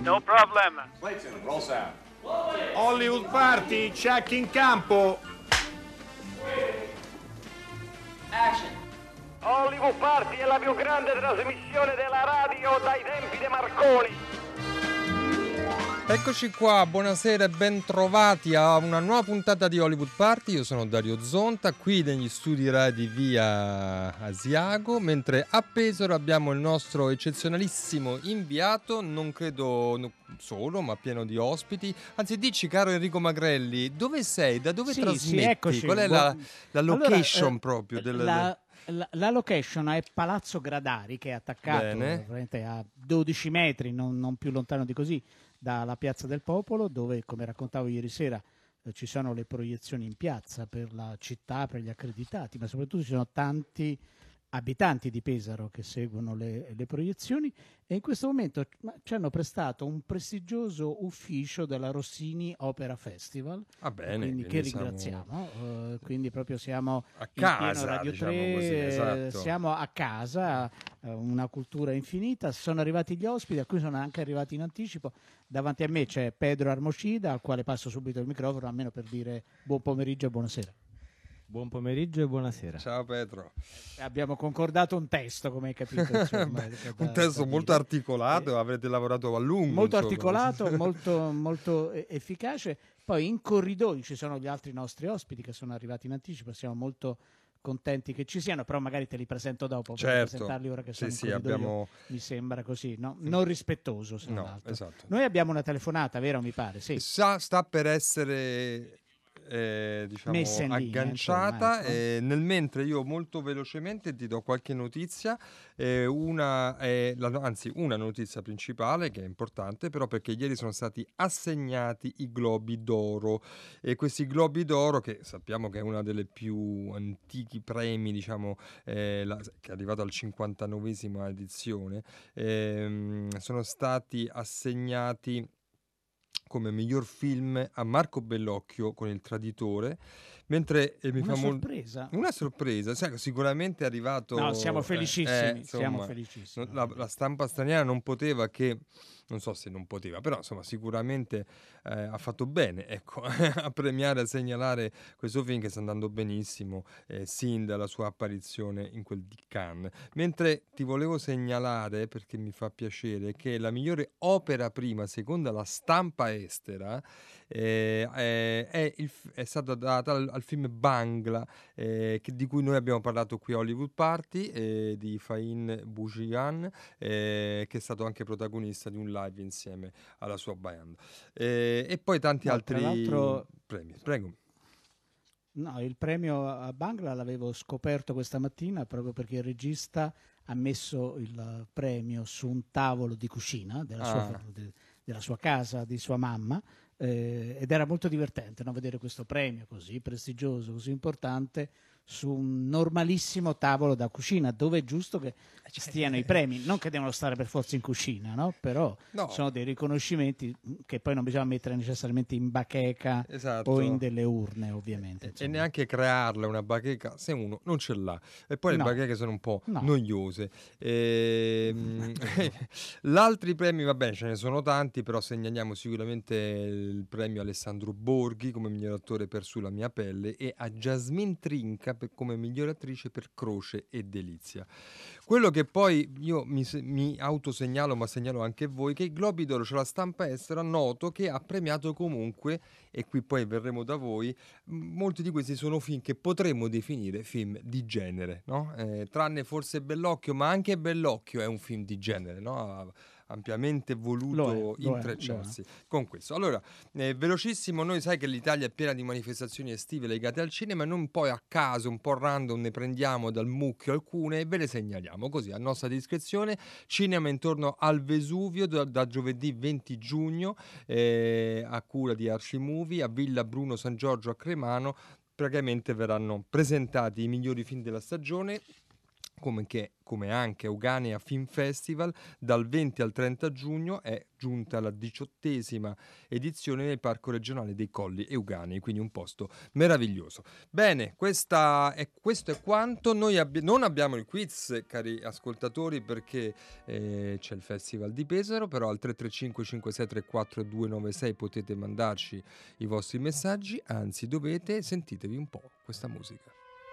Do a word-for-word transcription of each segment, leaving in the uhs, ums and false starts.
No problem. Clayton, roll sound. Hollywood Party, check in campo. Action. Hollywood Party è la più grande trasmissione della radio dai tempi di Marconi. Eccoci qua, buonasera e ben trovati a una nuova puntata di Hollywood Party. Io sono Dario Zonta, qui negli studi Rai via Asiago, mentre a Pesaro abbiamo il nostro eccezionalissimo inviato, non credo solo, ma pieno di ospiti. Anzi, dici, caro Enrico Magrelli, dove sei? Da dove sì, trasmetti? Sì, eccoci. Qual è Buon... la, la location allora, proprio? Eh, del... la... La, la location è Palazzo Gradari, che è attaccato a dodici metri, non, non più lontano di così, dalla Piazza del Popolo, dove, come raccontavo ieri sera, eh, ci sono le proiezioni in piazza per la città, per gli accreditati, ma soprattutto ci sono tanti abitanti di Pesaro che seguono le, le proiezioni, e in questo momento ci hanno prestato un prestigioso ufficio della Rossini Opera Festival. Ah, bene, quindi che ringraziamo. Siamo... Uh, quindi proprio siamo a casa, in pieno Radio diciamo tre, così, esatto. Siamo a casa, uh, una cultura infinita. Sono arrivati gli ospiti, a cui sono anche arrivati in anticipo. Davanti a me c'è Pedro Armocida, al quale passo subito il microfono, almeno per dire buon pomeriggio e buonasera. Buon pomeriggio e buonasera. Ciao Pedro. Abbiamo concordato un testo, come hai capito. Insomma, un da, testo da molto articolato, eh, avrete lavorato a lungo. Molto insomma. articolato, molto, molto efficace. Poi in corridoio ci sono gli altri nostri ospiti che sono arrivati in anticipo, siamo molto contenti che ci siano, però magari te li presento dopo, certo. Per presentarli ora che sono sì, in sì, corridoio, abbiamo... mi sembra così, no? Non rispettoso, se non no, altro. Esatto. Noi abbiamo una telefonata, vero, mi pare? Sì. Sa, sta per essere... Eh, diciamo agganciata, linea, eh, nel mentre io molto velocemente ti do qualche notizia, eh, una eh, la, anzi una notizia principale che è importante, però, perché ieri sono stati assegnati i Globi d'Oro, e questi Globi d'Oro, che sappiamo che è una delle più antichi premi, diciamo, eh, la, che è arrivato al cinquantanovesima edizione, eh, sono stati assegnati come miglior film a Marco Bellocchio con Il Traditore, mentre eh, mi una fa sorpresa mol... una sorpresa, cioè, sicuramente è arrivato. No, siamo felicissimi, eh, eh, insomma, siamo felicissimi. La, la stampa straniera non poteva che, non so se non poteva, però insomma sicuramente eh, ha fatto bene, ecco, a premiare, a segnalare questo film che sta andando benissimo eh, sin dalla sua apparizione in quel di Cannes. Mentre ti volevo segnalare, perché mi fa piacere, che la migliore opera prima secondo la stampa estera eh, è, è, il, è stata data al, al film Bangla, eh, che, di cui noi abbiamo parlato qui a Hollywood Party, eh, di Fahim Boujian, eh, che è stato anche protagonista di un live insieme alla sua band, eh, e poi tanti no, altri premi. Prego. No, il premio a Bangla l'avevo scoperto questa mattina proprio perché il regista ha messo il premio su un tavolo di cucina della, ah. sua, de, della sua casa, di sua mamma, eh, ed era molto divertente, no, vedere questo premio così prestigioso, così importante su un normalissimo tavolo da cucina, dove è giusto che stiano i premi, non che devono stare per forza in cucina, no? Però no. Sono dei riconoscimenti che poi non bisogna mettere necessariamente in bacheca, esatto, o in delle urne, ovviamente. Insomma. E neanche crearla una bacheca se uno non ce l'ha, e poi no. Le bacheche sono un po' no. noiose. E... L'altri premi, va bene, ce ne sono tanti, però segnaliamo sicuramente il premio Alessandro Borghi come miglior attore per Sulla mia pelle, e a Jasmine Trinca per, come miglior attrice per Croce e Delizia. Quello che poi io mi, mi autosegnalo, ma segnalo anche voi, che i Globi d'Oro, cioè la stampa estera, noto che ha premiato comunque, e qui poi verremo da voi, molti di questi sono film che potremmo definire film di genere, no? Eh, tranne forse Bellocchio, ma anche Bellocchio è un film di genere, no? Ampiamente voluto è, intrecciarsi con questo. Allora, eh, velocissimo, noi sai che l'Italia è piena di manifestazioni estive legate al cinema, e non poi a caso, un po' random, ne prendiamo dal mucchio alcune e ve le segnaliamo così a nostra discrezione. Cinema intorno al Vesuvio da, da giovedì venti giugno, eh, a cura di Arcimovie, a Villa Bruno San Giorgio a Cremano. Praticamente verranno presentati i migliori film della stagione, come, che, come anche Euganea Film Festival. Dal venti al trenta giugno è giunta la diciottesima edizione nel Parco Regionale dei Colli Euganei, quindi un posto meraviglioso. Bene, questa è, questo è quanto. Noi abbi- non abbiamo il quiz, cari ascoltatori, perché eh, c'è il Festival di Pesaro, però al tre tre cinque cinque sei tre quattro due nove sei potete mandarci i vostri messaggi, anzi dovete, sentitevi un po' questa musica.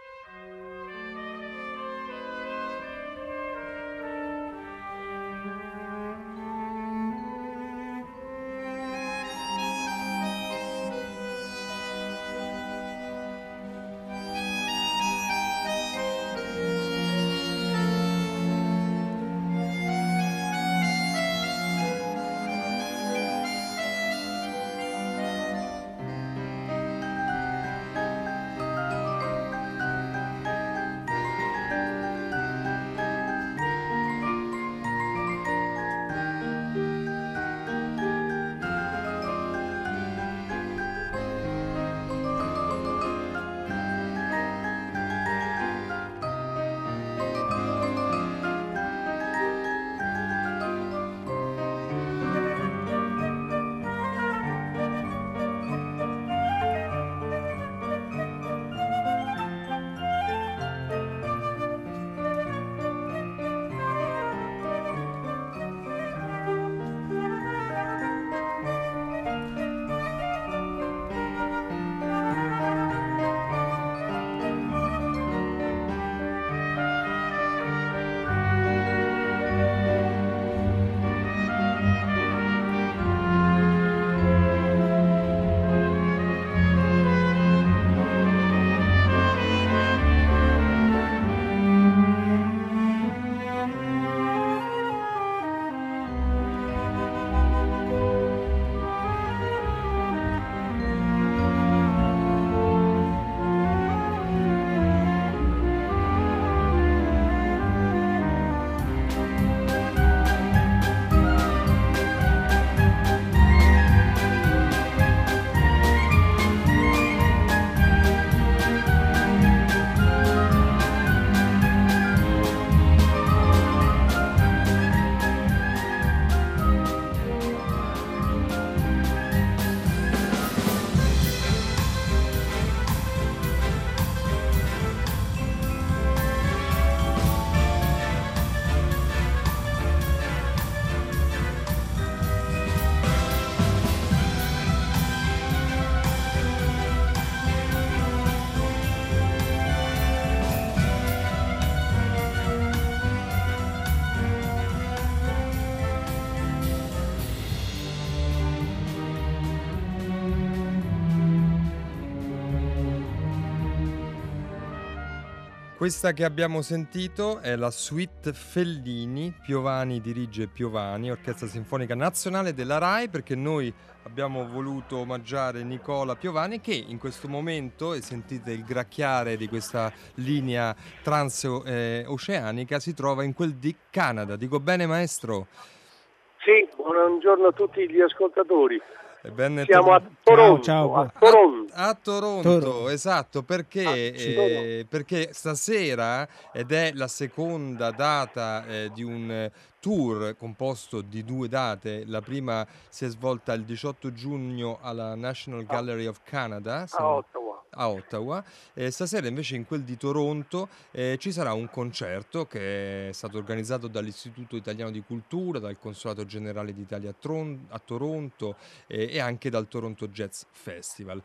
Questa che abbiamo sentito è la suite Fellini, Piovani dirige Piovani, Orchestra Sinfonica Nazionale della RAI, perché noi abbiamo voluto omaggiare Nicola Piovani, che in questo momento, e sentite il gracchiare di questa linea transoceanica, si trova in quel di Canada. Dico bene, maestro? Sì, buongiorno a tutti gli ascoltatori. Ben Siamo a Toronto, ciao, ciao. a Toronto. A, a Toronto, Toronto. esatto, perché, Ah, eh, perché stasera, ed è la seconda data eh, di un tour composto di due date. La prima si è svolta il diciotto giugno alla National Gallery of Canada, A Ottawa. a Ottawa. Eh, stasera invece in quel di Toronto eh, ci sarà un concerto che è stato organizzato dall'Istituto Italiano di Cultura, dal Consolato Generale d'Italia a, Tron- a Toronto eh, e anche dal Toronto Jazz Festival,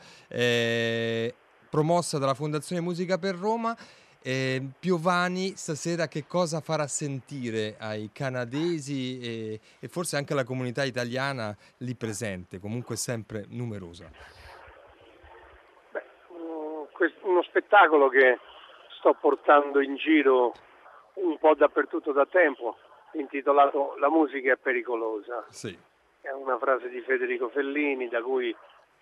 eh, promossa dalla Fondazione Musica per Roma. Eh, Piovani stasera che cosa farà sentire ai canadesi e, e forse anche alla comunità italiana lì presente, comunque sempre numerosa? Beh, um, quest- uno spettacolo che sto portando in giro un po' dappertutto da tempo, intitolato La musica è pericolosa. Sì. È una frase di Federico Fellini da cui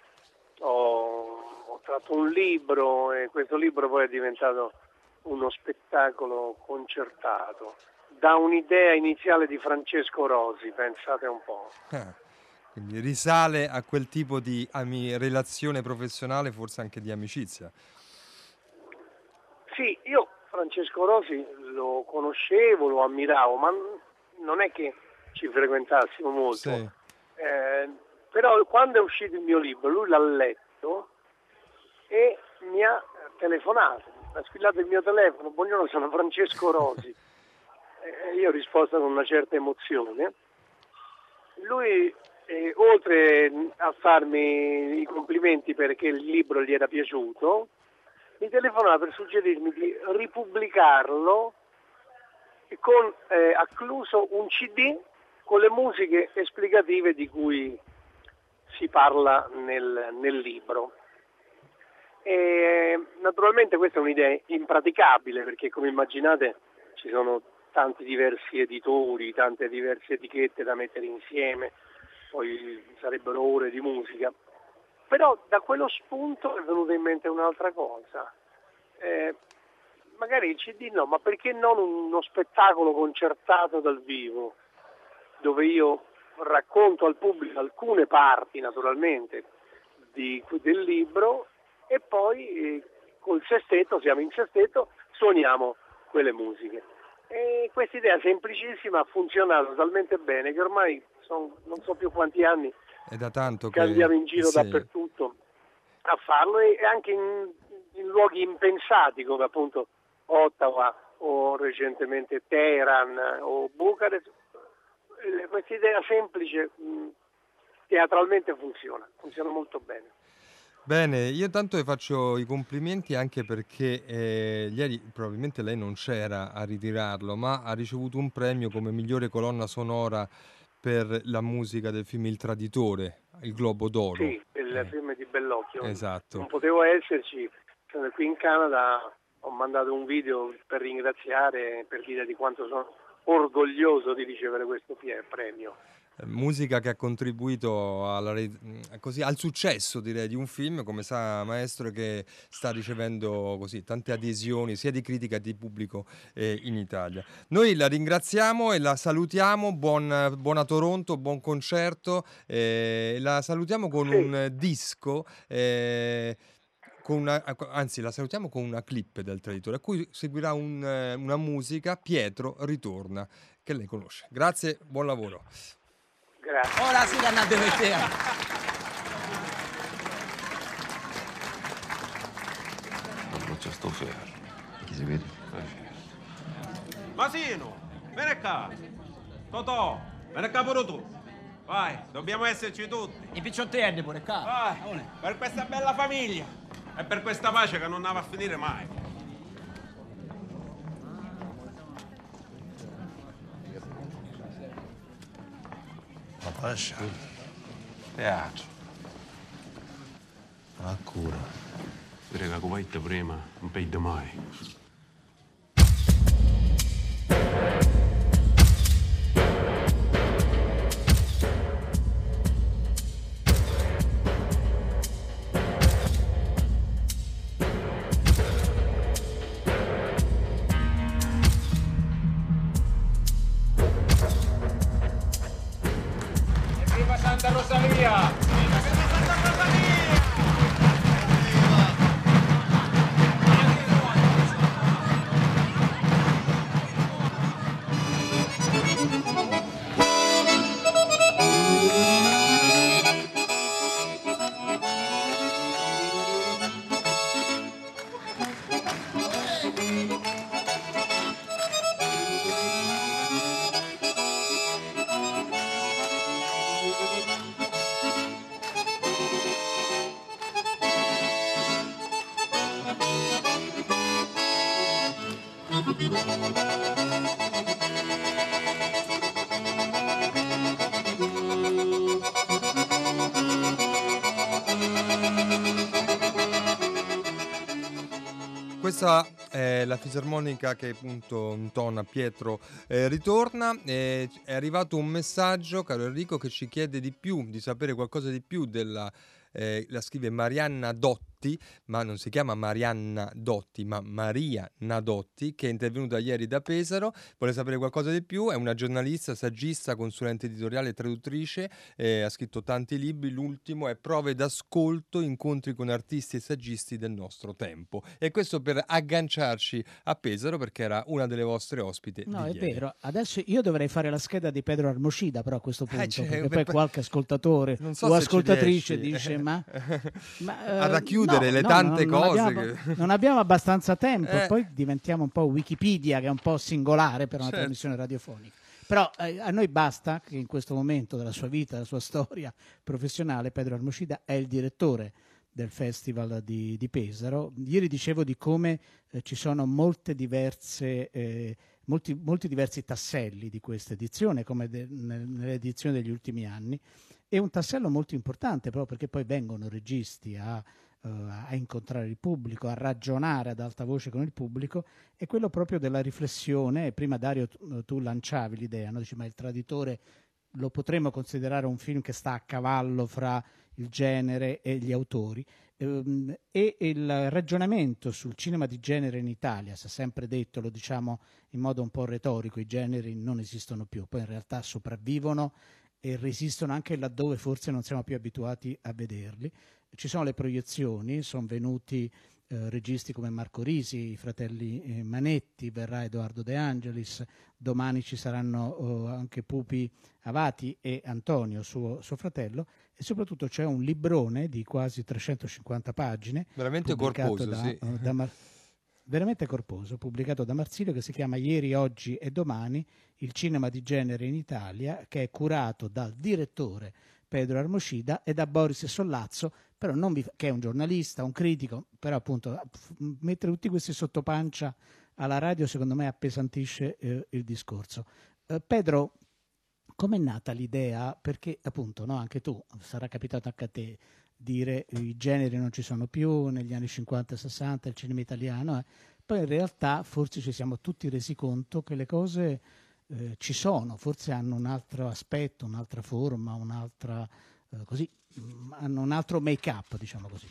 ho, ho tratto un libro, e questo libro poi è diventato uno spettacolo concertato da un'idea iniziale di Francesco Rosi, pensate un po'. Ah, quindi risale a quel tipo di ami- relazione professionale, forse anche di amicizia. Sì, io Francesco Rosi lo conoscevo, lo ammiravo, ma non è che ci frequentassimo molto. Sì. Eh, però quando è uscito il mio libro, lui l'ha letto e mi ha telefonato, ha squillato il mio telefono: buongiorno, sono Francesco Rosi. E io ho risposto con una certa emozione. Lui, eh, oltre a farmi i complimenti perché il libro gli era piaciuto, mi telefonava per suggerirmi di ripubblicarlo con eh, accluso un C D con le musiche esplicative di cui si parla nel, nel libro. E, naturalmente questa è un'idea impraticabile, perché come immaginate ci sono tanti diversi editori, tante diverse etichette da mettere insieme, poi sarebbero ore di musica. Però da quello spunto è venuta in mente un'altra cosa. Eh, magari il C D no, ma perché non uno spettacolo concertato dal vivo, dove io racconto al pubblico alcune parti, naturalmente, di, del libro, e poi eh, col sestetto, siamo in sestetto, suoniamo quelle musiche. E questa idea semplicissima ha funzionato talmente bene che ormai sono non so più quanti anni è da tanto che che andiamo in giro sì. dappertutto a farlo, e anche in, in luoghi impensati come appunto Ottawa o recentemente Teheran o Bucarest. Questa idea semplice mh, teatralmente funziona, funziona molto bene. Bene, io tanto le faccio i complimenti anche perché eh, ieri probabilmente lei non c'era a ritirarlo, ma ha ricevuto un premio come migliore colonna sonora per la musica del film Il Traditore, il Globo d'Oro. Sì, il eh, film di Bellocchio. Esatto. Non potevo esserci, sono qui in Canada, ho mandato un video per ringraziare, per dire di quanto sono orgoglioso di ricevere questo premio. Musica che ha contribuito alla, così, al successo, direi, di un film, come sa maestro, che sta ricevendo così tante adesioni sia di critica che di pubblico eh, in Italia. Noi la ringraziamo e la salutiamo, buon, buona Toronto, buon concerto, eh, la salutiamo con Sì. un disco eh, con una, anzi la salutiamo con una clip del Traditore a cui seguirà un, una musica, Pietro ritorna, che lei conosce. Grazie, buon lavoro. Grazie. Ora sì che andate per te. Non c'è sto ferro. Chi si vede? Masino, vieni qua. Totò, vieni qua pure tu. Vai, dobbiamo esserci tutti. I picciottelli pure qua. Vai, per questa bella famiglia e per questa pace che non va a finire mai. La pascia. Teatro. La cura. Prega, come prima, non perde mai. Viva Santa Rosalia! Questa è la fisarmonica che appunto intona Pietro eh, ritorna. Eh, è arrivato un messaggio, caro Enrico, che ci chiede di più, di sapere qualcosa di più della, eh, la scrive Marianna Dotti, Dotti, ma non si chiama Marianna Dotti, ma Maria Nadotti, che è intervenuta ieri da Pesaro. Vuole sapere qualcosa di più? È una giornalista, saggista, consulente editoriale e traduttrice, eh, ha scritto tanti libri, l'ultimo è Prove d'ascolto, incontri con artisti e saggisti del nostro tempo. E questo per agganciarci a Pesaro, perché era una delle vostre ospite. No, di è ieri. vero. Adesso io dovrei fare la scheda di Pedro Armocida, però a questo punto, Eh, cioè, perché per- poi qualche ascoltatore Non so o se ci ascoltatrice riesci. dice ma, ma, A eh, racchiudere no, le no, tante non, non cose abbiamo, che- non abbiamo abbastanza tempo, Eh. poi diventiamo un po' Wikipedia, che è un po' singolare per una Certo. trasmissione radiofonica. Però eh, a noi basta che in questo momento della sua vita, della sua storia professionale, Pedro Armocida è il direttore del Festival di, di Pesaro. Ieri dicevo di come eh, ci sono molte diverse, eh, molti, molti diversi tasselli di questa edizione, come de, nel, nelle edizioni degli ultimi anni, e un tassello molto importante proprio perché poi vengono registi a, uh, a incontrare il pubblico, a ragionare ad alta voce con il pubblico, è quello proprio della riflessione. Prima Dario tu, tu lanciavi l'idea, no? Dici, ma Il Traditore lo potremmo considerare un film che sta a cavallo fra il genere e gli autori, ehm, e il ragionamento sul cinema di genere in Italia, si è sempre detto, lo diciamo in modo un po' retorico, i generi non esistono più, poi in realtà sopravvivono e resistono anche laddove forse non siamo più abituati a vederli. Ci sono le proiezioni, sono venuti eh, registi come Marco Risi, i fratelli eh, Manetti, verrà Edoardo De Angelis, domani ci saranno oh, anche Pupi Avati e Antonio, suo, suo fratello, e soprattutto c'è un librone di quasi trecentocinquanta pagine, Veramente pubblicato corposo, da, sì. uh, da Mar- veramente corposo, pubblicato da Marsilio, che si chiama Ieri, Oggi e Domani, il cinema di genere in Italia, che è curato dal direttore Pedro Armocida e da Boris Sollazzo, però non vi, che è un giornalista, un critico, però appunto f- mettere tutti questi sottopancia alla radio secondo me appesantisce eh, il discorso. Eh, Pedro, com'è nata l'idea? Perché appunto, no, anche tu, sarà capitato anche a te, dire i generi non ci sono più, negli anni cinquanta e sessanta il cinema italiano, eh. Poi in realtà forse ci siamo tutti resi conto che le cose eh, ci sono, forse hanno un altro aspetto, un'altra forma, un'altra eh, così, mh, hanno un altro make-up, diciamo così.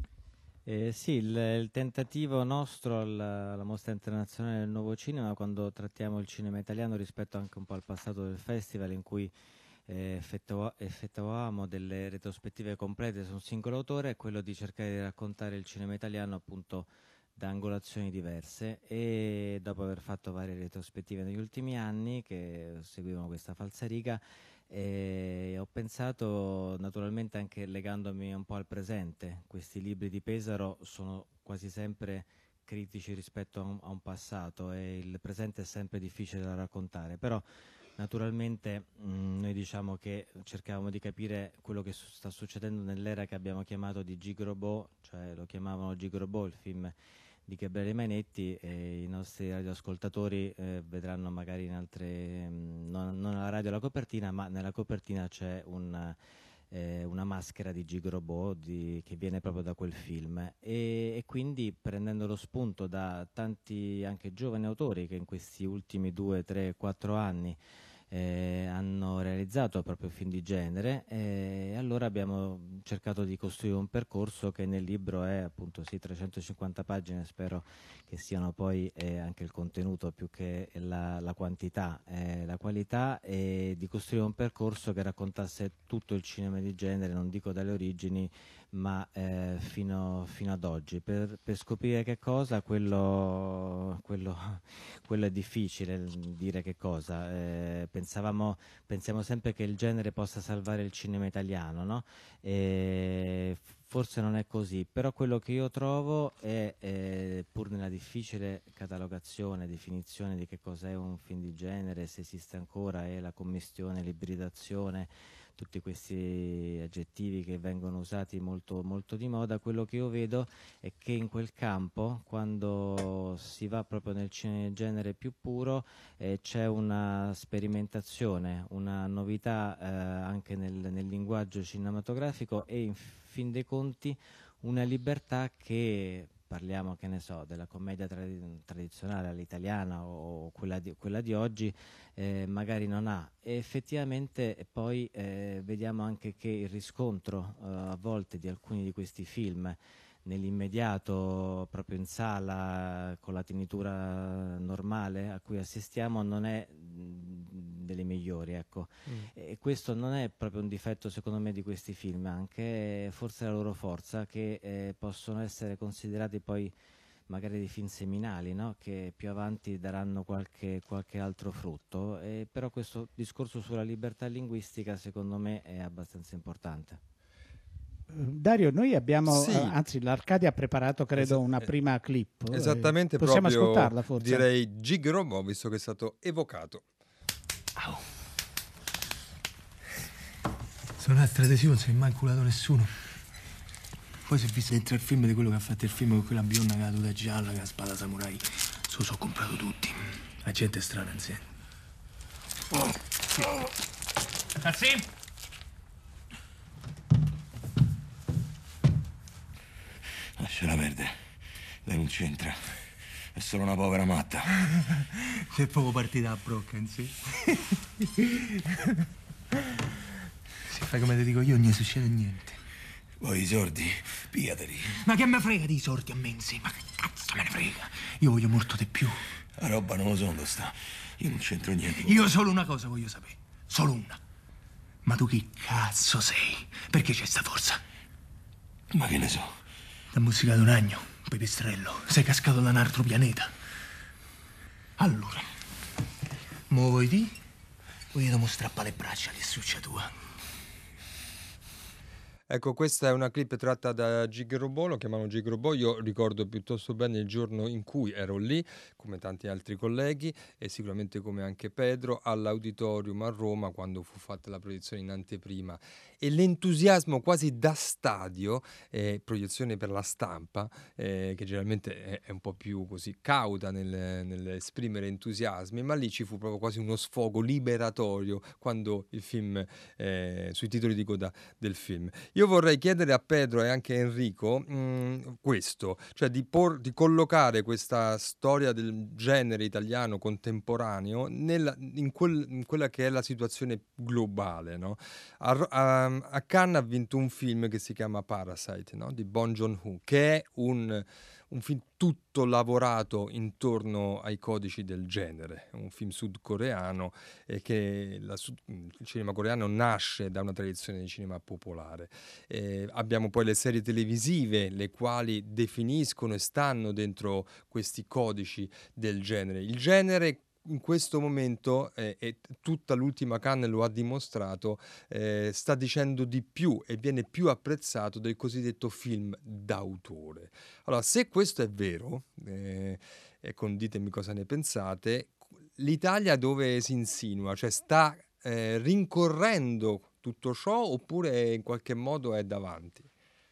Eh, sì, il, il tentativo nostro alla, alla Mostra Internazionale del Nuovo Cinema, quando trattiamo il cinema italiano rispetto anche un po' al passato del festival, in cui eh, effettua- effettuavamo delle retrospettive complete su un singolo autore, è quello di cercare di raccontare il cinema italiano appunto da angolazioni diverse, e dopo aver fatto varie retrospettive negli ultimi anni che seguivano questa falsariga, e ho pensato, naturalmente anche legandomi un po' al presente, questi libri di Pesaro sono quasi sempre critici rispetto a un, a un passato, e il presente è sempre difficile da raccontare, però naturalmente mh, noi diciamo che cercavamo di capire quello che su- sta succedendo nell'era che abbiamo chiamato di Gigrobot, cioè lo chiamavano Gigrobot, il film di Gabriele Mainetti, e i nostri radioascoltatori eh, vedranno magari in altre, mh, non, non alla radio la copertina, ma nella copertina c'è un, eh, una maschera di Gigrobot di, che viene proprio da quel film, e, e quindi prendendo lo spunto da tanti anche giovani autori che in questi ultimi due, tre, quattro anni Eh, hanno realizzato proprio film di genere, e eh, allora abbiamo cercato di costruire un percorso che nel libro è appunto sì trecentocinquanta pagine, spero che siano poi eh, anche il contenuto più che la, la quantità, eh, la qualità, e di costruire un percorso che raccontasse tutto il cinema di genere, non dico dalle origini, ma eh, fino, fino ad oggi. Per, per scoprire che cosa, quello, quello, quello è difficile dire che cosa. Eh, pensavamo, pensiamo sempre che il genere possa salvare il cinema italiano, no? E forse non è così, però quello che io trovo è, eh, pur nella difficile catalogazione, definizione di che cos'è un film di genere, se esiste ancora, è la commistione, l'ibridazione, tutti questi aggettivi che vengono usati molto, molto di moda. Quello che io vedo è che in quel campo, quando si va proprio nel cine- genere più puro, eh, c'è una sperimentazione, una novità eh, anche nel, nel linguaggio cinematografico, e in fin dei conti una libertà che, parliamo, che ne so, della commedia tradi- tradizionale all'italiana o quella di, quella di oggi, eh, magari non ha. E effettivamente e poi eh, vediamo anche che il riscontro eh, a volte di alcuni di questi film nell'immediato, proprio in sala, con la tenitura normale a cui assistiamo, non è mh, delle migliori, ecco. Mm. E questo non è proprio un difetto, secondo me, di questi film, anche forse la loro forza, che eh, possono essere considerati poi magari dei film seminali, no? Che più avanti daranno qualche, qualche altro frutto, eh, però questo discorso sulla libertà linguistica secondo me è abbastanza importante. Dario, noi abbiamo, sì. eh, anzi l'Arcadia ha preparato credo una prima clip. Esattamente, eh, possiamo proprio, ascoltarla forse? direi Gig Robot, visto che è stato evocato. Au. Sono un'altra adesione, non si è mai inculato nessuno. Poi si è visto dentro il film di quello che ha fatto il film con quella bionda che ha la tuta gialla, che ha la spada samurai. Se lo so comprato tutti. La gente è strana insieme. Oh. Ragazzi? Lasciala perdere. Lei non c'entra. È solo una povera matta. Sei proprio partita a brocca in sé. Se fai come ti dico io, non gli succede niente. Poi i soldi, pigliateli. Ma che me frega di soldi a me in sé? Ma che cazzo me ne frega? Io voglio molto di più. La roba non lo so dove sta. Io non c'entro niente. Io solo una cosa voglio sapere. Solo una. Ma tu chi cazzo sei? Perché c'è sta forza? Ma che ne so? T'ha musicato un agno, pipistrello. Sei cascato da un altro pianeta. Allora, mo vuoi di? Voglio mostrare le braccia di succia tua. Ecco, questa è una clip tratta da Gig Robot, lo chiamano Gig Robot, io ricordo piuttosto bene il giorno in cui ero lì, come tanti altri colleghi, e sicuramente come anche Pedro, all'Auditorium a Roma, quando fu fatta la proiezione in anteprima. E l'entusiasmo quasi da stadio, eh, proiezione per la stampa, eh, che generalmente è, è un po' più così cauta nel, nell'esprimere entusiasmi, ma lì ci fu proprio quasi uno sfogo liberatorio quando il film, eh, sui titoli di coda del film. Io vorrei chiedere a Pedro e anche a Enrico mh, questo, cioè di, por, di collocare questa storia del genere italiano contemporaneo nella, in, quel, in quella che è la situazione globale, no? A, a, a Cannes ha vinto un film che si chiama Parasite, no? Di Bong Joon-ho, che è un, un film tutto lavorato intorno ai codici del genere, un film sudcoreano e che la, il cinema coreano nasce da una tradizione di cinema popolare. Eh, abbiamo poi le serie televisive, le quali definiscono e stanno dentro questi codici del genere. Il genere in questo momento, eh, e tutta l'ultima Cannes lo ha dimostrato, eh, sta dicendo di più e viene più apprezzato del cosiddetto film d'autore. Allora, se questo è vero, eh, e conditemi cosa ne pensate, l'Italia dove si insinua? Cioè sta eh, rincorrendo tutto ciò oppure in qualche modo è davanti?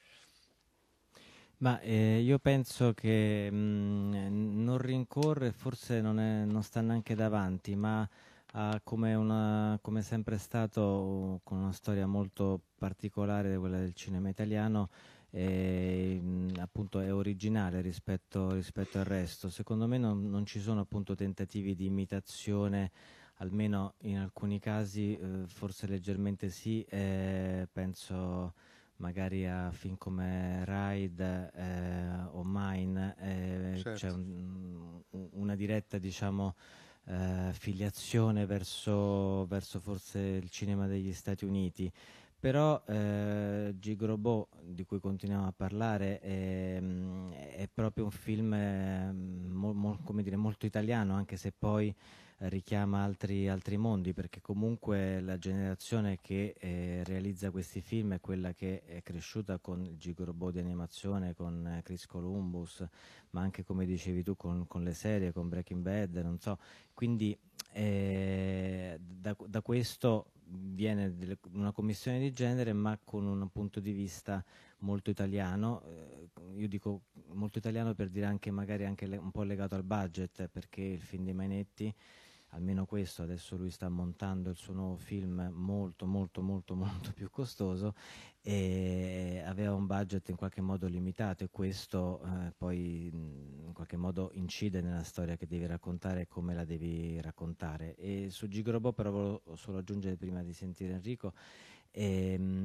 Ma eh, io penso che mh, non rincorre, forse non, è, non sta neanche davanti, ma ha come, una, come sempre stato, con una storia molto particolare, quella del cinema italiano, e, mh, appunto è originale rispetto, rispetto al resto. Secondo me non, non ci sono appunto tentativi di imitazione, almeno in alcuni casi, eh, forse leggermente sì, eh, penso magari a film come Ride eh, o Mine, eh, certo. c'è un, una diretta, diciamo, eh, filiazione verso, verso forse il cinema degli Stati Uniti. Però eh, Gig Robot, di cui continuiamo a parlare, è, è proprio un film eh, mo, mo, come dire, molto italiano, anche se poi richiama altri, altri mondi, perché comunque la generazione che eh, realizza questi film è quella che è cresciuta con il Gig Robot di animazione, con eh, Chris Columbus, ma anche, come dicevi tu, con, con le serie, con Breaking Bad, non so. Quindi eh, da, da questo viene delle, una commissione di genere, ma con un punto di vista molto italiano. Eh, io dico molto italiano per dire anche magari anche le, un po' legato al budget, perché il film di Mainetti, almeno questo, adesso lui sta montando il suo nuovo film molto molto molto molto più costoso e aveva un budget in qualche modo limitato, e questo eh, poi in qualche modo incide nella storia che devi raccontare e come la devi raccontare. E su Gig Robot però volevo solo aggiungere, prima di sentire Enrico, ehm,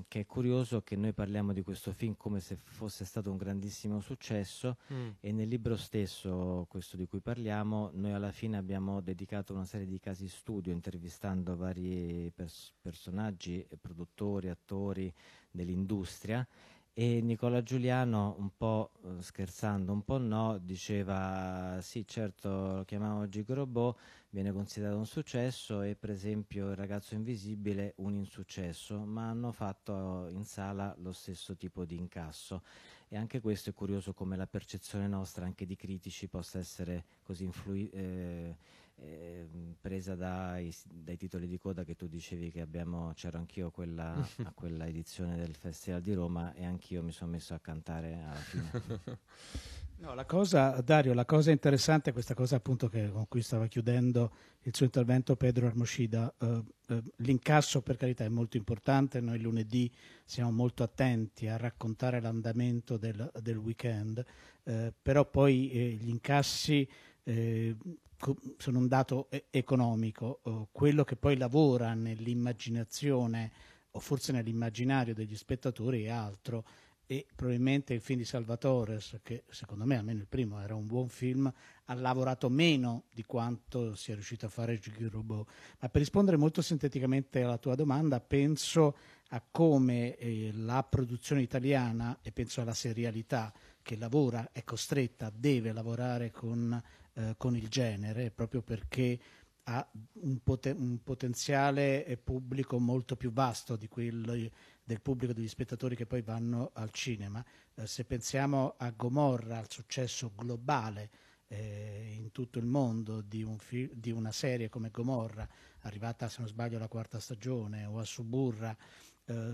che è curioso che noi parliamo di questo film come se fosse stato un grandissimo successo mm. e nel libro stesso, questo di cui parliamo, noi alla fine abbiamo dedicato una serie di casi studio intervistando vari pers- personaggi, produttori, attori dell'industria. E Nicola Giuliano, un po' scherzando, un po' no, diceva sì, certo, lo chiamavamo Gigo Robot, viene considerato un successo, e per esempio Il ragazzo invisibile un insuccesso, ma hanno fatto in sala lo stesso tipo di incasso. E anche questo è curioso, come la percezione nostra, anche di critici, possa essere così influ- eh, eh, presa dai, dai titoli di coda che tu dicevi che abbiamo. C'ero anch'io quella, a quella edizione del Festival di Roma e anch'io mi sono messo a cantare alla fine. No, la cosa, Dario, la cosa interessante è questa cosa appunto che, con cui stava chiudendo il suo intervento Pedro Armocida. Uh, uh, l'incasso, per carità, è molto importante, noi lunedì siamo molto attenti a raccontare l'andamento del, del weekend, uh, però poi eh, gli incassi eh, co- sono un dato e- economico, uh, quello che poi lavora nell'immaginazione o forse nell'immaginario degli spettatori è altro. E probabilmente il film di Salvatore, che secondo me almeno il primo era un buon film, ha lavorato meno di quanto sia riuscito a fare Gigo Robot. Ma per rispondere molto sinteticamente alla tua domanda, penso a come eh, la produzione italiana, e penso alla serialità che lavora, è costretta, deve lavorare con, eh, con il genere, proprio perché ha un, poten- un potenziale pubblico molto più vasto di quello del pubblico, degli spettatori che poi vanno al cinema. Eh, se pensiamo a Gomorra, al successo globale eh, in tutto il mondo di, un fi- di una serie come Gomorra, arrivata se non sbaglio alla quarta stagione, o a Suburra, eh,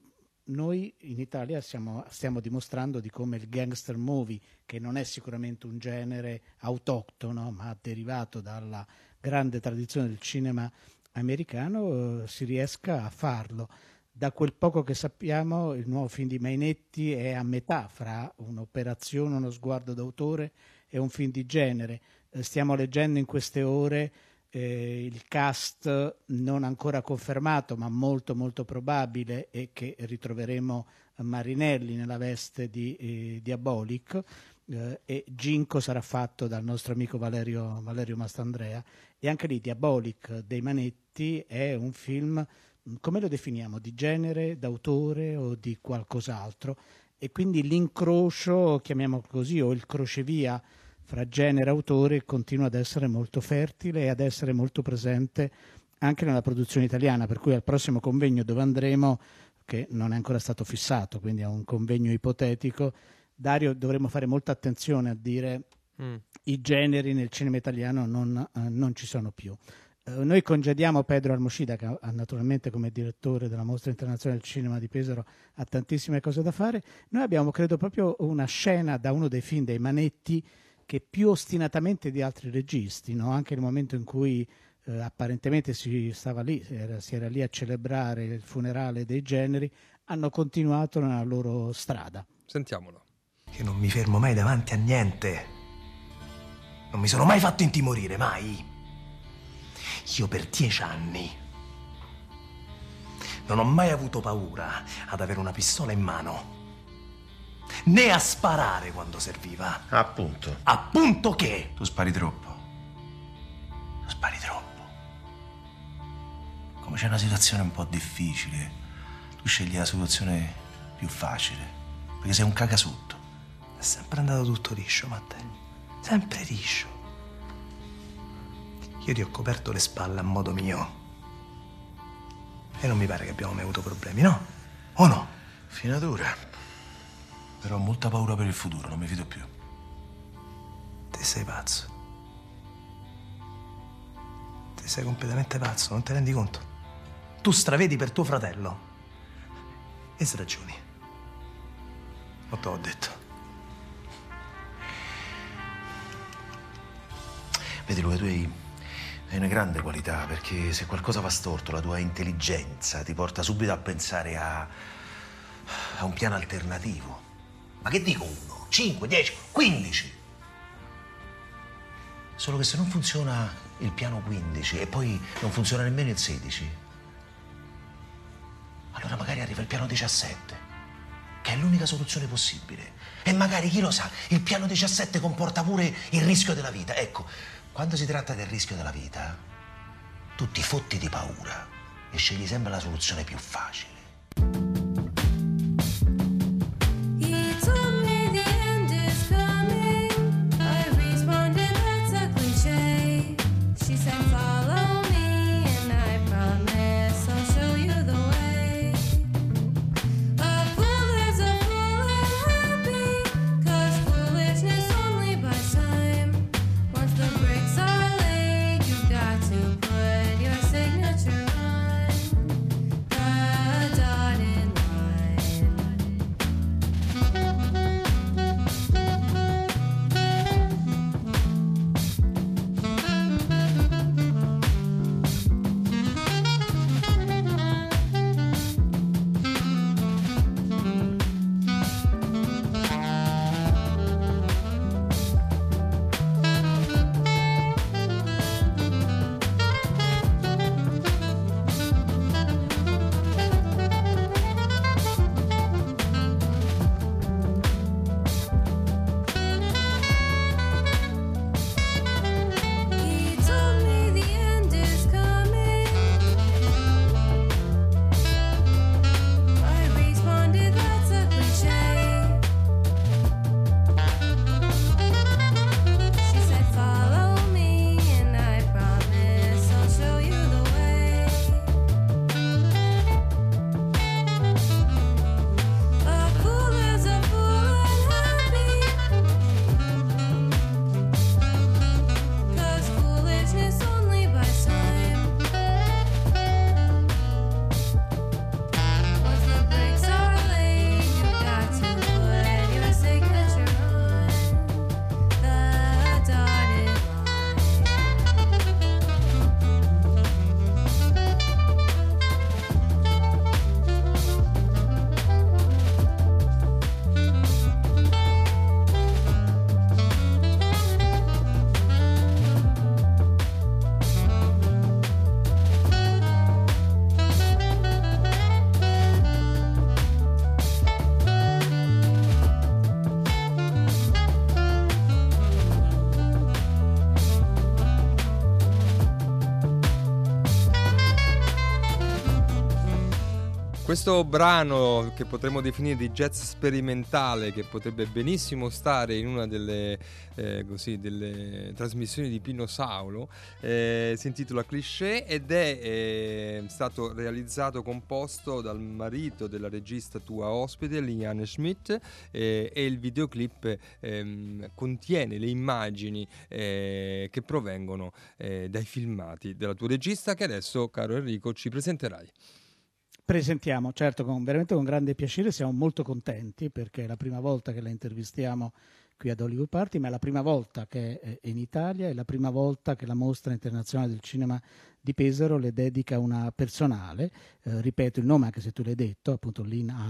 noi in Italia stiamo, stiamo dimostrando di come il gangster movie, che non è sicuramente un genere autoctono ma derivato dalla grande tradizione del cinema americano, eh, si riesca a farlo. Da quel poco che sappiamo, il nuovo film di Mainetti è a metà fra un'operazione, uno sguardo d'autore e un film di genere. Eh, stiamo leggendo in queste ore eh, il cast non ancora confermato, ma molto molto probabile, e che ritroveremo Marinelli nella veste di eh, Diabolic, eh, e Ginco sarà fatto dal nostro amico Valerio, Valerio Mastandrea. E anche lì Diabolic dei Manetti è un film, come lo definiamo, di genere, d'autore o di qualcos'altro, e quindi l'incrocio, chiamiamolo così, o il crocevia fra genere e autore continua ad essere molto fertile e ad essere molto presente anche nella produzione italiana, per cui al prossimo convegno dove andremo, che non è ancora stato fissato, quindi è un convegno ipotetico, Dario, dovremo fare molta attenzione a dire mm. i generi nel cinema italiano non, eh, non ci sono più. Noi congediamo Pedro Armocida, che naturalmente come direttore della Mostra Internazionale del Cinema di Pesaro ha tantissime cose da fare. Noi abbiamo, credo, proprio una scena da uno dei film dei Manetti che più ostinatamente di altri registi, no? Anche nel momento in cui eh, apparentemente si stava lì, era, si era lì a celebrare il funerale dei generi, hanno continuato nella loro strada. Sentiamolo. Io non mi fermo mai davanti a niente. Non mi sono mai fatto intimorire, mai. Io per dieci anni non ho mai avuto paura ad avere una pistola in mano, né a sparare quando serviva. Appunto. Appunto che? Tu spari troppo. Tu spari troppo. Come c'è una situazione un po' difficile, tu scegli la situazione più facile, perché sei un cagasotto. È sempre andato tutto liscio, Matteo. Sempre liscio. Io ti ho coperto le spalle a modo mio. E non mi pare che abbiamo mai avuto problemi, no? O no? Finatura. Però ho molta paura per il futuro, non mi fido più. Te sei pazzo. Te sei completamente pazzo, non te rendi conto? Tu stravedi per tuo fratello. E sragioni. Ma te l'ho detto. Vedi, Luca, tu hai... Hai una grande qualità, perché se qualcosa va storto, la tua intelligenza ti porta subito a pensare a, a un piano alternativo. Ma che dico uno? Cinque, dieci, quindici? Solo che se non funziona il piano quindici e poi non funziona nemmeno il sedici, allora magari arriva il piano diciassette, che è l'unica soluzione possibile. E magari, chi lo sa, il piano diciassette comporta pure il rischio della vita. Ecco, quando si tratta del rischio della vita, tu ti fotti di paura e scegli sempre la soluzione più facile. Questo brano che potremmo definire di jazz sperimentale, che potrebbe benissimo stare in una delle, eh, così, delle trasmissioni di Pino Saulo, eh, si intitola Cliché ed è eh, stato realizzato, composto dal marito della regista tua ospite, Liane Schmidt, eh, e il videoclip eh, contiene le immagini eh, che provengono eh, dai filmati della tua regista, che adesso, caro Enrico, ci presenterai. Presentiamo, certo, con, veramente con grande piacere, siamo molto contenti perché è la prima volta che la intervistiamo qui ad Hollywood Party, ma è la prima volta che è in Italia, è la prima volta che la Mostra Internazionale del Cinema di Pesaro le dedica una personale, eh, ripeto il nome anche se tu l'hai detto, appunto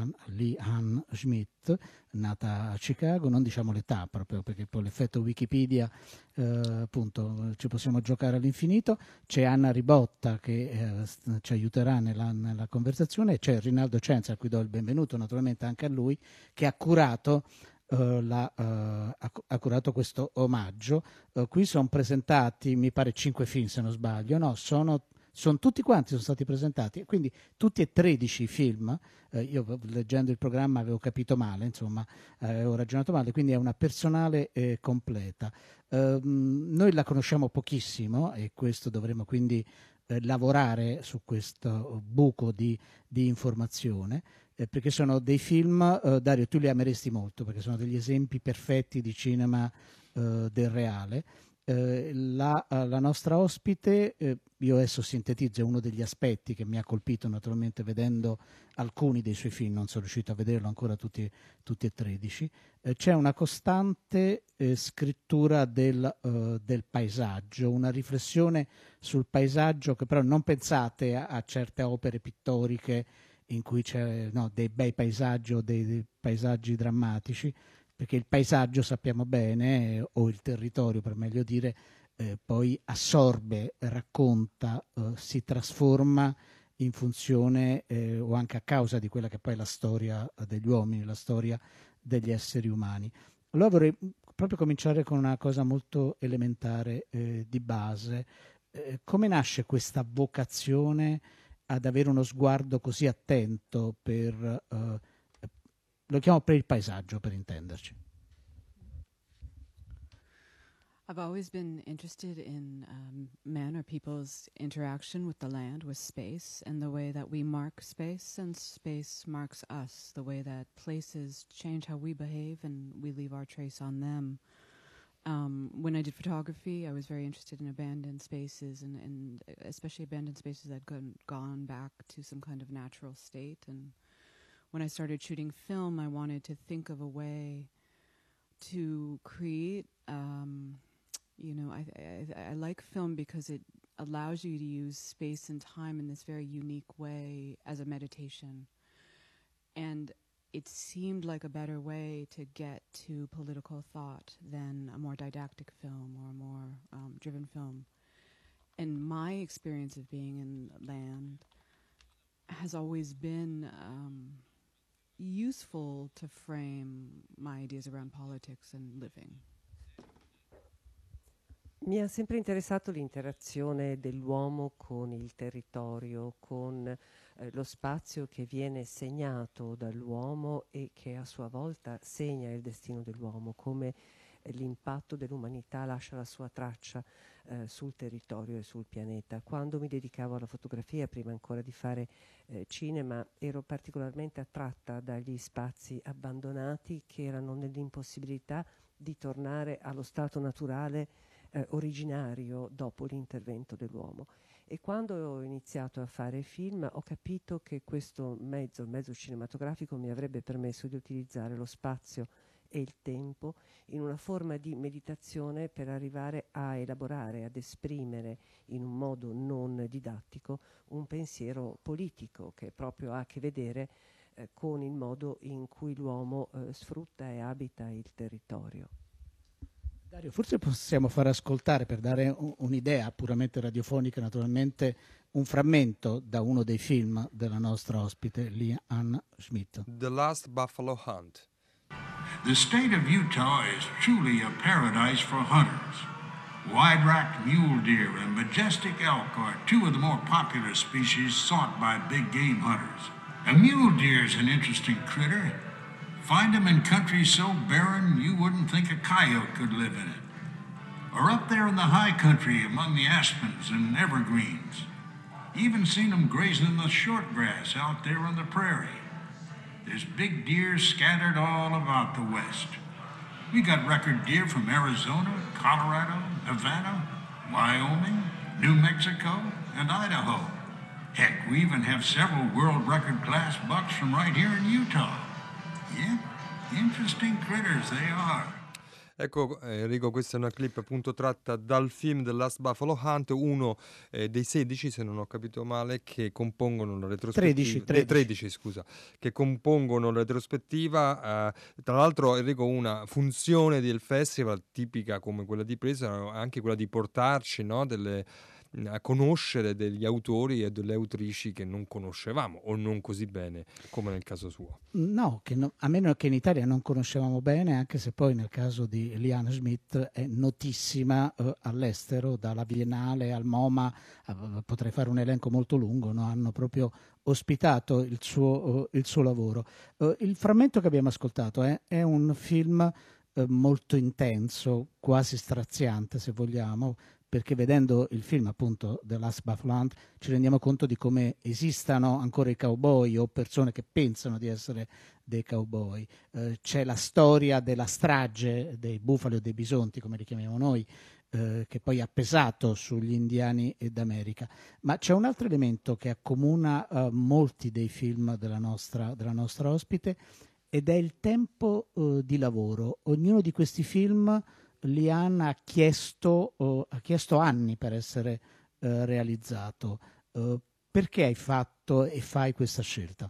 Liane Schmidt, nata a Chicago, non diciamo l'età proprio perché poi l'effetto Wikipedia eh, appunto ci possiamo giocare all'infinito. C'è Anna Ribotta che eh, ci aiuterà nella, nella conversazione, e c'è Rinaldo Cenza, a cui do il benvenuto naturalmente anche a lui, che ha curato Uh, la, uh, ha, ha curato questo omaggio. Uh, qui sono presentati, mi pare, cinque film se non sbaglio, no, sono, sono tutti quanti sono stati presentati, quindi tutti e tredici i film. Uh, io leggendo il programma avevo capito male, insomma, uh, avevo ragionato male, quindi è una personale eh, completa. Uh, noi la conosciamo pochissimo e questo dovremo quindi eh, lavorare su questo buco di, di informazione. Eh, perché sono dei film, eh, Dario, tu li ameresti molto, perché sono degli esempi perfetti di cinema eh, del reale. Eh, la, la nostra ospite, eh, io adesso sintetizzo, è uno degli aspetti che mi ha colpito naturalmente vedendo alcuni dei suoi film, non sono riuscito a vederlo ancora tutti, tutti e tredici. Eh, c'è una costante eh, scrittura del, uh, del paesaggio, una riflessione sul paesaggio che però non pensate a, a certe opere pittoriche in cui c'è no, dei bei paesaggi o dei, dei paesaggi drammatici, perché il paesaggio, sappiamo bene, eh, o il territorio per meglio dire, eh, poi assorbe, racconta, eh, si trasforma in funzione eh, o anche a causa di quella che poi è la storia degli uomini, la storia degli esseri umani. Allora vorrei proprio cominciare con una cosa molto elementare eh, di base. Eh, come nasce questa vocazione ad avere uno sguardo così attento per, eh, lo chiamo per il paesaggio, per intenderci? I've always been interested in um, man or people's interaction with the land, with space, and the way that we mark space and space marks us, the way that places change how we behave and we leave our trace on them. Um, when I did photography, I was very interested in abandoned spaces, and, and especially abandoned spaces that had gone, gone back to some kind of natural state. And when I started shooting film, I wanted to think of a way to create... Um, You know, I, I I like film because it allows you to use space and time in this very unique way as a meditation. And it seemed like a better way to get to political thought than a more didactic film or a more um, driven film. And my experience of being in land has always been um, useful to frame my ideas around politics and living. Mi ha sempre interessato l'interazione dell'uomo con il territorio, con eh, lo spazio che viene segnato dall'uomo e che a sua volta segna il destino dell'uomo, come eh, l'impatto dell'umanità lascia la sua traccia eh, sul territorio e sul pianeta. Quando mi dedicavo alla fotografia, prima ancora di fare eh, cinema, ero particolarmente attratta dagli spazi abbandonati che erano nell'impossibilità di tornare allo stato naturale Eh, originario dopo l'intervento dell'uomo. E quando ho iniziato a fare film ho capito che questo mezzo, il mezzo cinematografico, mi avrebbe permesso di utilizzare lo spazio e il tempo in una forma di meditazione per arrivare a elaborare, ad esprimere in un modo non didattico un pensiero politico che proprio ha a che vedere eh, con il modo in cui l'uomo eh, sfrutta e abita il territorio. Dario, forse possiamo far ascoltare, per dare un, un'idea puramente radiofonica naturalmente, un frammento da uno dei film della nostra ospite, Leanne Schmidt. The Last Buffalo Hunt. The state of Utah is truly a paradise for hunters. Wide-racked mule deer and majestic elk are two of the more popular species sought by big game hunters. A mule deer is an interesting critter. Find them in country so barren you wouldn't think a coyote could live in it. Or up there in the high country among the aspens and evergreens. Even seen them grazing in the short grass out there on the prairie. There's big deer scattered all about the West. We got record deer from Arizona, Colorado, Nevada, Wyoming, New Mexico, and Idaho. Heck, we even have several world record class bucks from right here in Utah. Yeah, interesting critters they are. Ecco eh, Enrico, questa è una clip appunto tratta dal film The Last Buffalo Hunt, uno eh, dei sedici, se non ho capito male, che compongono la retrospettiva. tredici, tredici. tredici, scusa, che compongono la retrospettiva. Eh, tra l'altro, Enrico, una funzione del festival tipica come quella di Presa, anche quella di portarci, no, delle a conoscere degli autori e delle autrici che non conoscevamo o non così bene come nel caso suo. No, che no, a meno che in Italia non conoscevamo bene, anche se poi nel caso di Leanne Schmidt è notissima eh, all'estero, dalla Biennale al MoMA, eh, potrei fare un elenco molto lungo, no? Hanno proprio ospitato il suo, eh, il suo lavoro. Eh, il frammento che abbiamo ascoltato eh, è un film eh, molto intenso, quasi straziante se vogliamo, perché vedendo il film appunto The Last Buffalo Hunt ci rendiamo conto di come esistano ancora i cowboy o persone che pensano di essere dei cowboy. Eh, c'è la storia della strage dei bufali o dei bisonti, come li chiamiamo noi, eh, che poi ha pesato sugli indiani d'America. Ma c'è un altro elemento che accomuna eh, molti dei film della nostra, della nostra ospite, ed è il tempo eh, di lavoro. Ognuno di questi film Leanne ha chiesto, uh, ha chiesto anni per essere uh, realizzato. Uh, perché hai fatto e fai questa scelta?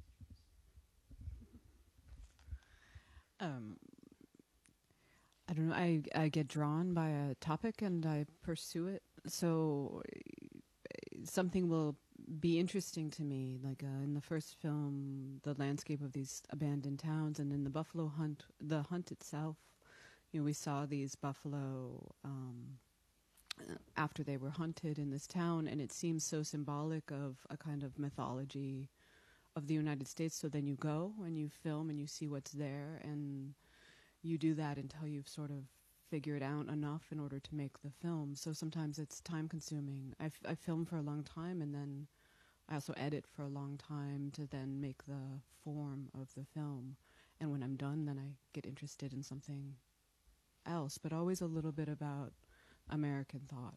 Um, I don't know. I, I get drawn by a topic and I pursue it. So something will be interesting to me. Like uh, in the first film, the landscape of these abandoned towns, and in the buffalo hunt, the hunt itself, you know, we saw these buffalo um, after they were hunted in this town, and it seems so symbolic of a kind of mythology of the United States. So then you go and you film and you see what's there, and you do that until you've sort of figured out enough in order to make the film. So sometimes it's time consuming. I, f- I film for a long time, and then I also edit for a long time to then make the form of the film. And when I'm done, then I get interested in something else, but always a little bit about American thought.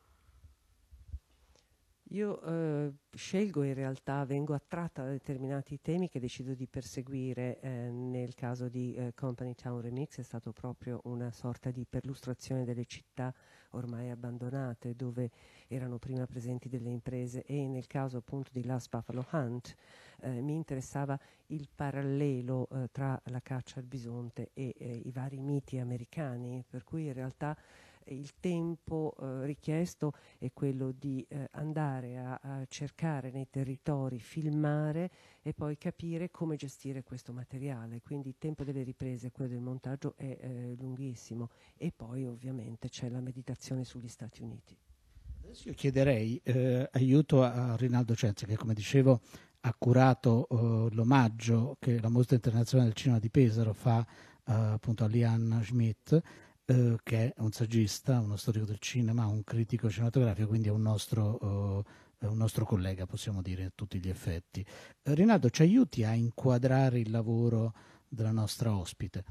Io eh, scelgo in realtà, vengo attratta da determinati temi che decido di perseguire. Eh, nel caso di eh, Company Town Remix è stato proprio una sorta di perlustrazione delle città ormai abbandonate, dove erano prima presenti delle imprese, e nel caso appunto di Last Buffalo Hunt eh, mi interessava il parallelo eh, tra la caccia al bisonte e eh, i vari miti americani, per cui in realtà il tempo eh, richiesto è quello di eh, andare a, a cercare nei territori, filmare e poi capire come gestire questo materiale. Quindi il tempo delle riprese e quello del montaggio è eh, lunghissimo, e poi ovviamente c'è la meditazione sugli Stati Uniti. Adesso io chiederei eh, aiuto a Rinaldo Cenzi, che come dicevo ha curato eh, l'omaggio che la Mostra Internazionale del Cinema di Pesaro fa eh, appunto a Lian Schmidt, Uh, che è un saggista, uno storico del cinema, un critico cinematografico, quindi è un nostro, uh, è un nostro collega, possiamo dire, a tutti gli effetti. Uh, Rinaldo, ci aiuti a inquadrare il lavoro della nostra ospite?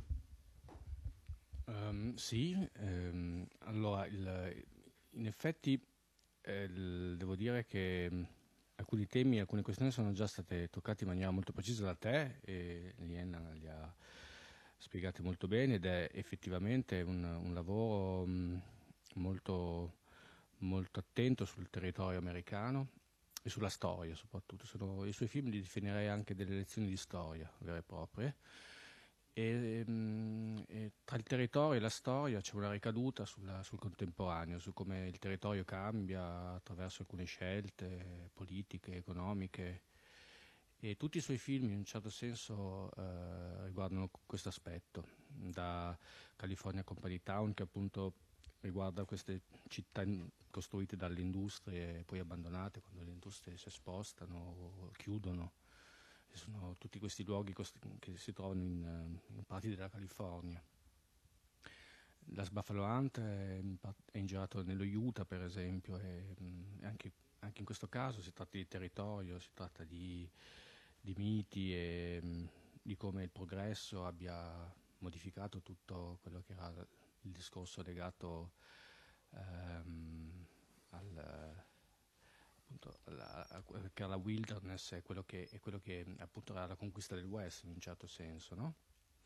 Um, sì, ehm, allora il, in effetti eh, il, devo dire che mh, alcuni temi, alcune questioni sono già state toccate in maniera molto precisa da te, e Liena li ha spiegate molto bene, ed è effettivamente un, un lavoro mh, molto, molto attento sul territorio americano e sulla storia soprattutto. Sono, i suoi film li definirei anche delle lezioni di storia vere e proprie, e, mh, e tra il territorio e la storia c'è una ricaduta sulla, sul contemporaneo, su come il territorio cambia attraverso alcune scelte politiche, economiche. E tutti i suoi film in un certo senso eh, riguardano questo aspetto, da California Company Town, che appunto riguarda queste città in, costruite dalle industrie e poi abbandonate quando le industrie si spostano o chiudono. E sono tutti questi luoghi cost- che si trovano in, in parti della California. La Buffalo Hunt è, è ingirato nello Utah, per esempio, e, mh, anche, anche in questo caso si tratta di territorio, si tratta di di miti e mh, di come il progresso abbia modificato tutto quello che era il discorso legato ehm, al, appunto, alla, a, che era la wilderness, e quello che, è quello che appunto era la conquista del West in un certo senso, no?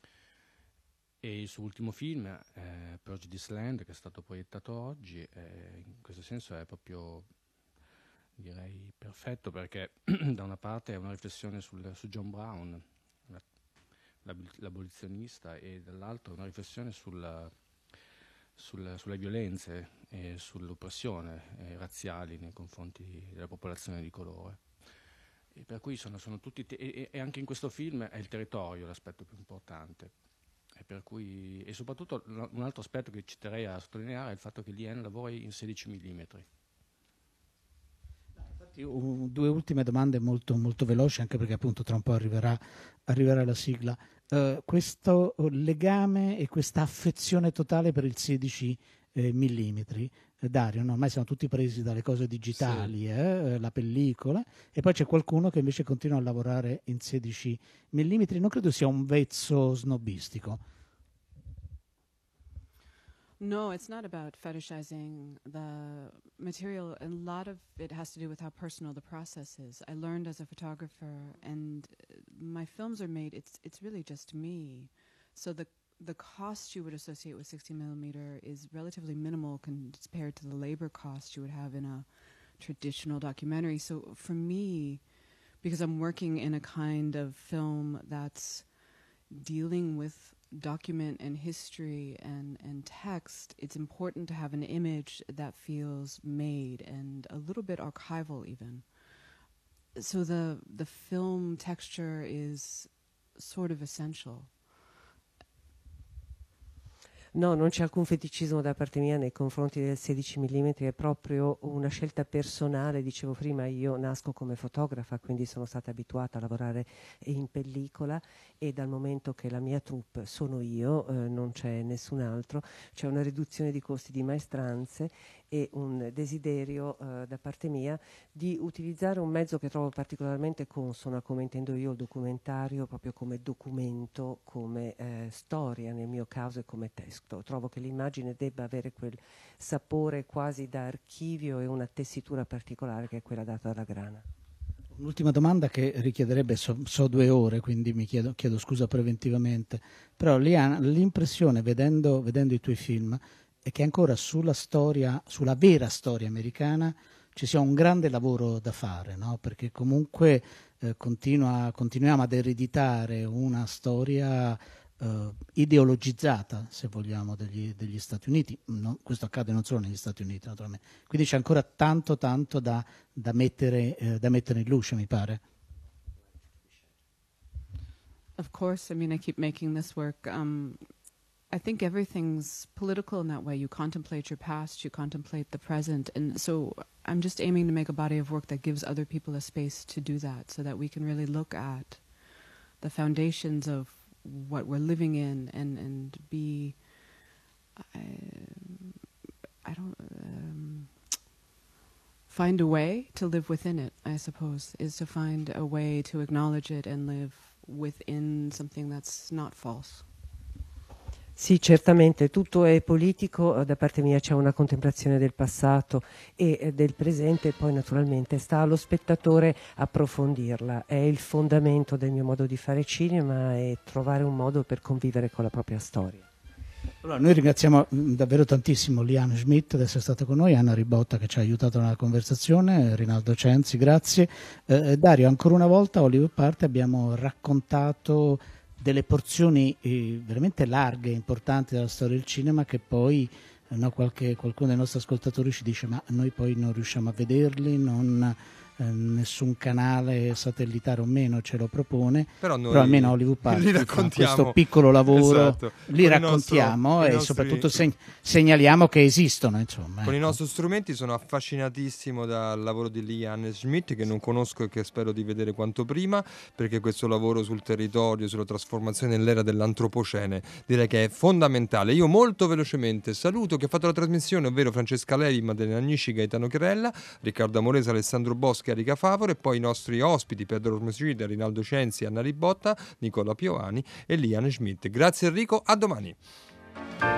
E il suo ultimo film, eh, Purge This Land, che è stato proiettato oggi, eh, in questo senso è proprio, direi, perfetto, perché da una parte è una riflessione sul, su John Brown, la, l'abolizionista, e dall'altro una riflessione sulla, sulla, sulle violenze e sull'oppressione eh, razziali nei confronti della popolazione di colore. E per cui sono, sono tutti te- e, e anche in questo film è il territorio l'aspetto più importante. E, per cui, e soprattutto un altro aspetto che ci terrei a sottolineare è il fatto che Lian lavora in sedici millimetri. Uh, due ultime domande molto, molto veloci, anche perché appunto tra un po' arriverà, arriverà la sigla. Uh, questo legame e questa affezione totale per il sedici eh, millimetri, eh, Dario, no? Ormai siamo tutti presi dalle cose digitali, sì. eh? La pellicola, e poi c'è qualcuno che invece continua a lavorare in sedici millimetri. Non credo sia un vezzo snobistico. No, it's not about fetishizing the material. A lot of it has to do with how personal the process is. I learned as a photographer, and my films are made, it's it's really just me. So the the cost you would associate with sixty millimeter is relatively minimal compared to the labor cost you would have in a traditional documentary. So for me, because I'm working in a kind of film that's dealing with document and history and, and text, it's important to have an image that feels made and a little bit archival even. so the the film texture is sort of essential. No, non c'è alcun feticismo da parte mia nei confronti del sedici millimetri, è proprio una scelta personale. Dicevo prima, io nasco come fotografa, quindi sono stata abituata a lavorare in pellicola, e dal momento che la mia troupe sono io, eh, non c'è nessun altro, c'è una riduzione di costi di maestranze e un desiderio eh, da parte mia di utilizzare un mezzo che trovo particolarmente consono a come intendo io il documentario, proprio come documento, come eh, storia nel mio caso e come testo. Trovo che l'immagine debba avere quel sapore quasi da archivio e una tessitura particolare che è quella data dalla grana. Un'ultima domanda che richiederebbe so, so due ore, quindi mi chiedo, chiedo scusa preventivamente, però Liana, l'impressione vedendo, vedendo i tuoi film è che ancora sulla storia, sulla vera storia americana ci sia un grande lavoro da fare, no? Perché comunque eh, continua, continuiamo ad ereditare una storia eh, ideologizzata, se vogliamo, degli, degli Stati Uniti. No, questo accade non solo negli Stati Uniti, naturalmente. Quindi c'è ancora tanto, tanto da, da, mettere, eh, da mettere in luce, mi pare. Of course, I mean, I keep making this work. Um, I think everything's political in that way. You contemplate your past, you contemplate the present. And so I'm just aiming to make a body of work that gives other people a space to do that, so that we can really look at the foundations of what we're living in and, and be, I, I don't, um, find a way to live within it, I suppose, is to find a way to acknowledge it and live within something that's not false. Sì, certamente, tutto è politico, da parte mia c'è una contemplazione del passato e del presente, e poi naturalmente sta allo spettatore approfondirla. È il fondamento del mio modo di fare cinema, e trovare un modo per convivere con la propria storia. Allora, noi ringraziamo davvero tantissimo Liane Schmidt di essere stata con noi, Anna Ribotta che ci ha aiutato nella conversazione, Rinaldo Censi, grazie. Eh, Dario, ancora una volta a Hollywood Party abbiamo raccontato delle porzioni eh, veramente larghe e importanti della storia del cinema che poi eh, no, qualche, qualcuno dei nostri ascoltatori ci dice ma noi poi non riusciamo a vederli, non, eh, nessun canale satellitare o meno ce lo propone, però, noi però almeno Hollywood Party fa questo piccolo lavoro, esatto, li raccontiamo nostro, e nostri... soprattutto seg- segnaliamo che esistono, insomma. Con ecco. i nostri strumenti sono affascinatissimo dal lavoro di Liane Schmidt, che non conosco e che spero di vedere quanto prima, perché questo lavoro sul territorio, sulla trasformazione nell'era dell'antropocene direi che è fondamentale. Io molto velocemente saluto chi ha fatto la trasmissione, ovvero Francesca Levi, Maddalena Agnisci, Gaetano Chiarella, Riccardo Amorese, Alessandro Boschi, Erika Favore, e poi i nostri ospiti Pedro Ormesida, Rinaldo Censi, Anna Ribotta, Nicola Piovani e Liane Schmidt. Grazie Enrico, a domani.